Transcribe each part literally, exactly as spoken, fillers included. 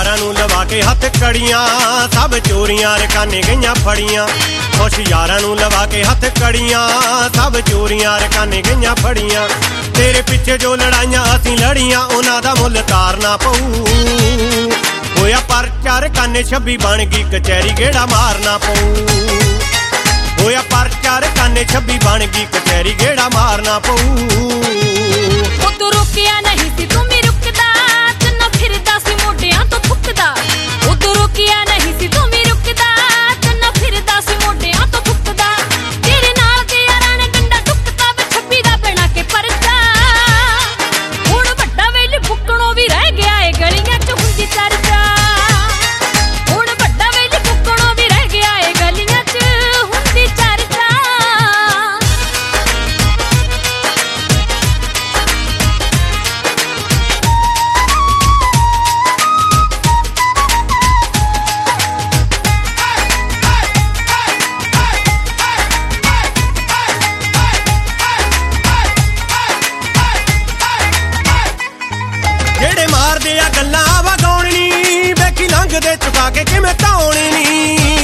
यारां नूं लवा के हथ कड़ियां सब चोरियां रकाने गईयां फड़ियां खुश यारां नूं लवा के हथ कड़ियां सब चोरियां रकाने गईयां फड़ियां तेरे पिछे जो लड़ाइयां असीं लड़ियां उन्हां दा मुल तारना पऊ होया परचा रकाने छब्बी बन गई कचहरी गेड़ा मारना पऊ होया परचा रकाने छब्बी बन गई कचहरी गेड़ा मारना पऊ उदों रोकिया नहीं सी तू मी रुकदा चन्ना फिरदा सी मोढियां तो थुकदा उदों रोकिया नहीं सी तू मी रुकदा चन्ना फिरदा सी मोढियां तो थुकदा तेरे नाल दे यारां ने डंडा टुकदा वे छब्बी दा बना के परचा हुण वड्डा वेली फुकणों भी रह गया ए गलियां च हुंदी चर्चा हुण वड्डा वेली फुकणों भी रह गया ए गलियां च हुंदी चर्चा दे चुका के किवें धौणी नी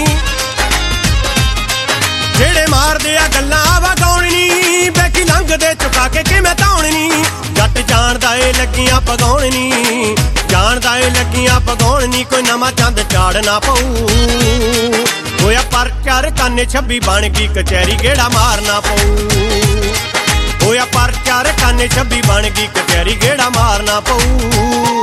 जेड़े मारदे आ गल्लां वगाउणी नी बेकी लंघ दे चुका के किवें धौणी नी जट जानदा ए लगियां पगाउण नी जानदा ए लगियां पगाउण नी कोई नवां चंद चाड़ना पऊ होया परचा रकाने छब्बी बन गई कचहरी गेड़ा मारना पऊ होया परचा रकाने छब्बी बन गई कचहरी गेड़ा मारना पऊ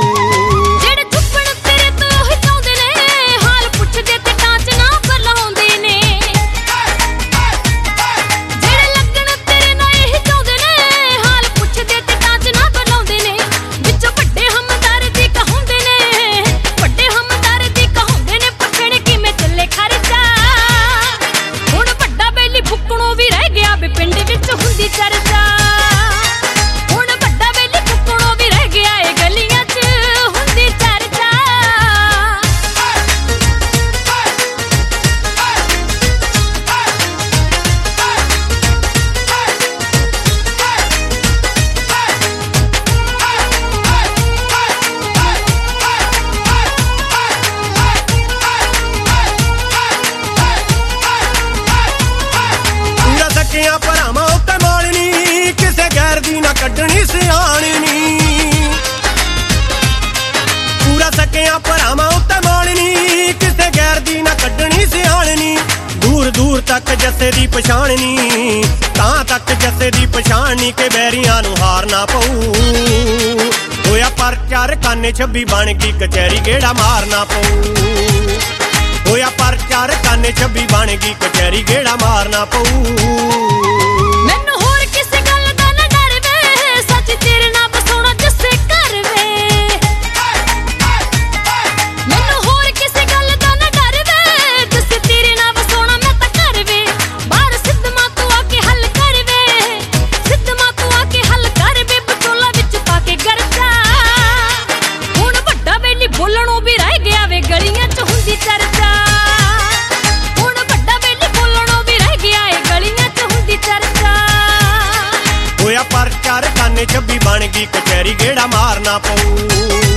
भरावां उत्ते मालनी किसे गैर दी ना कड्डणी सियाणनी पूरा सकिया भरावां उत्ते मालनी किसे गैर दी ना कड्डणी सियाणनी दूर दूर तक जस्से दी पछाणनी तां तक जस्से दी पछाणनी के बैरियां नूं हारना पऊ होया परचा रकाने छब्बी बन गई कचहरी गेड़ा मारना पऊ होया परचा रकाने छब्बी बन गई कचहरी गेड़ा मारना पऊ परचा रकाने छब्बी बन गई कचहरी गेड़ा मारना पऊ।